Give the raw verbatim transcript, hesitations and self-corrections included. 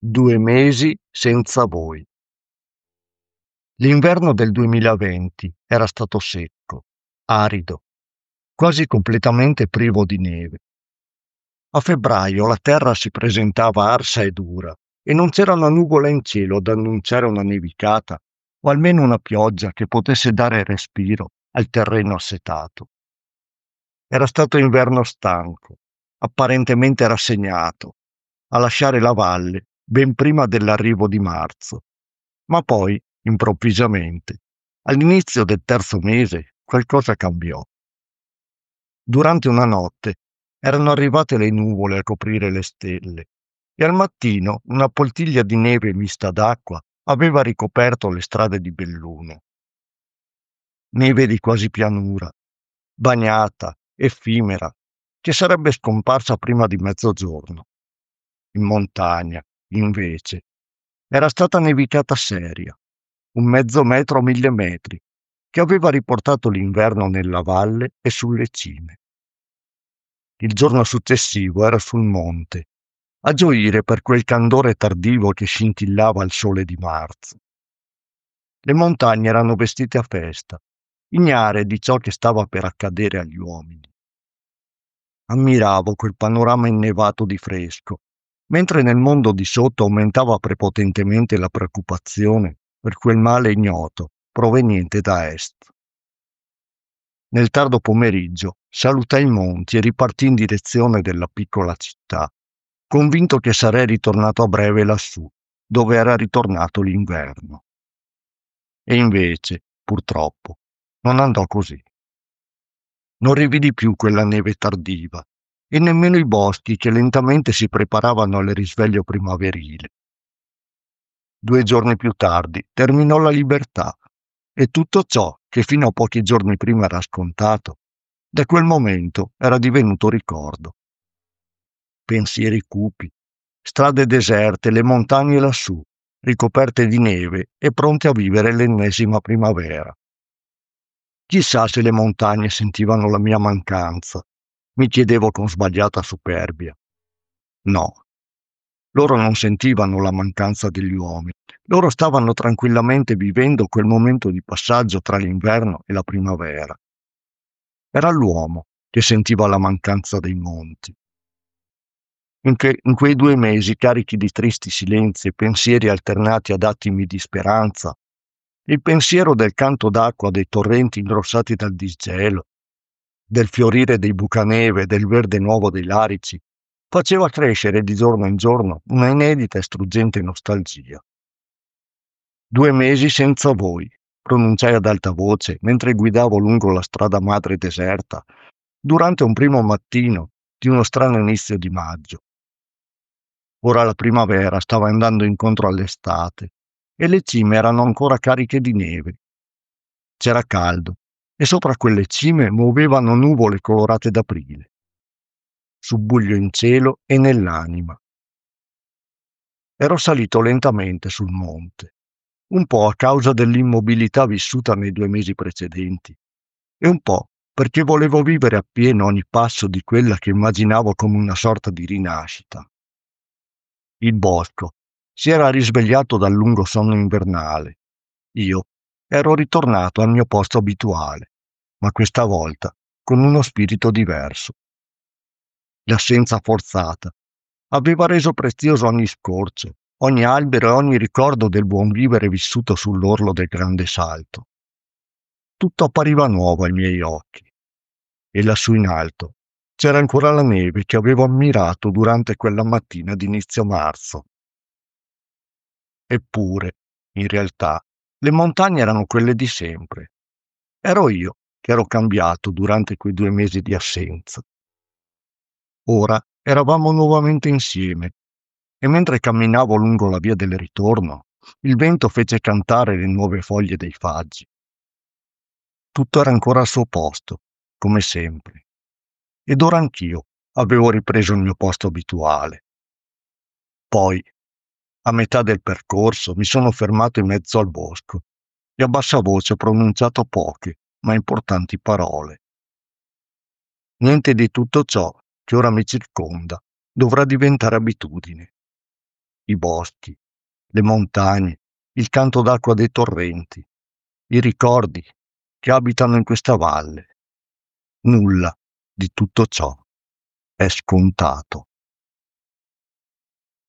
Due mesi senza voi. L'inverno del duemilaventi era stato secco, arido, quasi completamente privo di neve. A febbraio la terra si presentava arsa e dura e non c'era una nuvola in cielo ad annunciare una nevicata o almeno una pioggia che potesse dare respiro al terreno assetato. Era stato inverno stanco, apparentemente rassegnato, a lasciare la valle ben prima dell'arrivo di marzo. Ma poi, improvvisamente, all'inizio del terzo mese, qualcosa cambiò. Durante una notte erano arrivate le nuvole a coprire le stelle e al mattino una poltiglia di neve mista d'acqua aveva ricoperto le strade di Belluno. Neve di quasi pianura, bagnata, effimera, che sarebbe scomparsa prima di mezzogiorno. In montagna, invece, era stata nevicata seria, un mezzo metro a mille metri, che aveva riportato l'inverno nella valle e sulle cime. Il giorno successivo era sul monte, a gioire per quel candore tardivo che scintillava al sole di marzo. Le montagne erano vestite a festa, ignare di ciò che stava per accadere agli uomini. Ammiravo quel panorama innevato di fresco, mentre nel mondo di sotto aumentava prepotentemente la preoccupazione per quel male ignoto proveniente da est. Nel tardo pomeriggio salutai i monti e ripartii in direzione della piccola città, convinto che sarei ritornato a breve lassù, dove era ritornato l'inverno. E invece, purtroppo, non andò così. Non rividi più quella neve tardiva e nemmeno i boschi che lentamente si preparavano al risveglio primaverile. Due giorni più tardi terminò la libertà e tutto ciò che fino a pochi giorni prima era scontato, da quel momento era divenuto ricordo. Pensieri cupi, strade deserte, le montagne lassù, ricoperte di neve e pronte a vivere l'ennesima primavera. Chissà se le montagne sentivano la mia mancanza, mi chiedevo con sbagliata superbia. No, loro non sentivano la mancanza degli uomini, loro stavano tranquillamente vivendo quel momento di passaggio tra l'inverno e la primavera. Era l'uomo che sentiva la mancanza dei monti. In, che, in quei due mesi carichi di tristi silenzi e pensieri alternati ad attimi di speranza, il pensiero del canto d'acqua dei torrenti ingrossati dal disgelo, del fiorire dei bucaneve e del verde nuovo dei larici, faceva crescere di giorno in giorno una inedita e struggente nostalgia. Due mesi senza voi, pronunciai ad alta voce mentre guidavo lungo la strada madre deserta, durante un primo mattino di uno strano inizio di maggio. Ora la primavera stava andando incontro all'estate e le cime erano ancora cariche di neve. C'era caldo e sopra quelle cime muovevano nuvole colorate d'aprile. Subbuglio in cielo e nell'anima. Ero salito lentamente sul monte, un po' a causa dell'immobilità vissuta nei due mesi precedenti e un po' perché volevo vivere appieno ogni passo di quella che immaginavo come una sorta di rinascita. Il bosco si era risvegliato dal lungo sonno invernale. Io ero ritornato al mio posto abituale, ma questa volta con uno spirito diverso. L'assenza forzata aveva reso prezioso ogni scorcio, ogni albero e ogni ricordo del buon vivere vissuto sull'orlo del grande salto. Tutto appariva nuovo ai miei occhi. E lassù in alto c'era ancora la neve che avevo ammirato durante quella mattina d'inizio marzo. Eppure, in realtà, le montagne erano quelle di sempre. Ero io che ero cambiato durante quei due mesi di assenza. Ora eravamo nuovamente insieme e mentre camminavo lungo la via del ritorno, il vento fece cantare le nuove foglie dei faggi. Tutto era ancora al suo posto, come sempre. Ed ora anch'io avevo ripreso il mio posto abituale. Poi, a metà del percorso, mi sono fermato in mezzo al bosco e a bassa voce ho pronunciato poche, ma importanti parole. Niente di tutto ciò che ora mi circonda dovrà diventare abitudine. i boschi, le montagne, il canto d'acqua dei torrenti, i ricordi che abitano in questa valle. Nulla di tutto ciò è scontato.